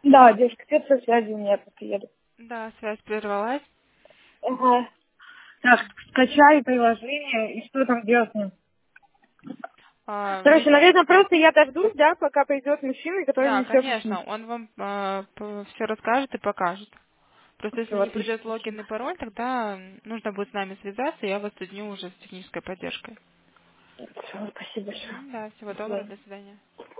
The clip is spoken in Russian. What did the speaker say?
Да, девушка, свет со связи у меня просто едет. Да, связь прервалась. Ага. Так, скачай приложение, и что там делать с ним? Короче, Введи... наверное, просто я дождусь, да, пока придет мужчина, который Да, мне все конечно, объяснит. он вам все расскажет и покажет. Просто если Все, не отлично, придет логин спасибо. и пароль, тогда нужно будет с нами связаться, и я вас соединю уже с технической поддержкой. Все, спасибо большое. Да, всего До доброго, свидания. до свидания.